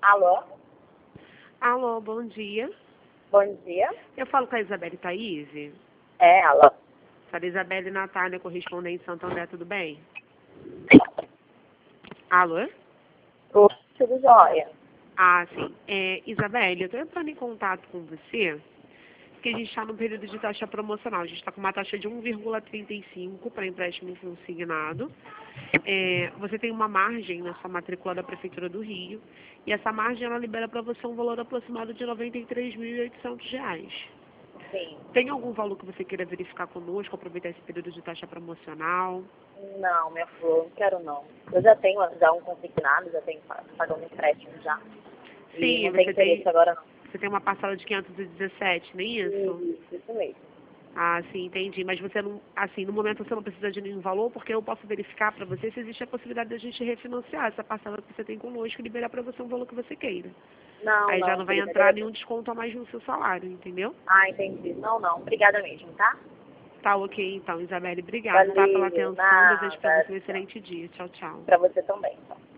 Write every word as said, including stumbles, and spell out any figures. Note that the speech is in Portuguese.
Alô? Alô, bom dia. Bom dia. Eu falo com a Isabelle Thaís. É, alô? Fala Isabelle Natália, correspondente em Santo André, tudo bem? Alô? Oi, tudo jóia. Ah, sim. É, Isabelle, eu estou entrando em contato com você, porque a gente está no período de taxa promocional. A gente está com uma taxa de um vírgula trinta e cinco para empréstimo consignado. É, você tem uma margem na sua matrícula da Prefeitura do Rio, e essa margem ela libera para você um valor aproximado de noventa e três mil e oitocentos reais. Sim. Tem algum valor que você queira verificar conosco, aproveitar esse período de taxa promocional? Não, minha flor, não quero não. Eu já tenho já um consignado, já tenho pa- pagando empréstimo já. E Sim, não tem você interesse tem, agora não. você tem uma parcela de quinhentos e dezessete, nem isso? Isso, isso mesmo. Ah, sim, entendi. Mas você não, assim, no momento você não precisa de nenhum valor, porque eu posso verificar para você se existe a possibilidade de a gente refinanciar essa parcela que você tem conosco e liberar para você um valor que você queira. Não, Aí já não, não vai querida, entrar agradeço. nenhum desconto a mais no seu salário, entendeu? Ah, entendi. Não, não. Obrigada mesmo, tá? Tá ok, então, Isabelle. Obrigada, tá, pela Valeu, atenção. Desejo para nada. você um excelente dia. Tchau, tchau. Pra você também, tá?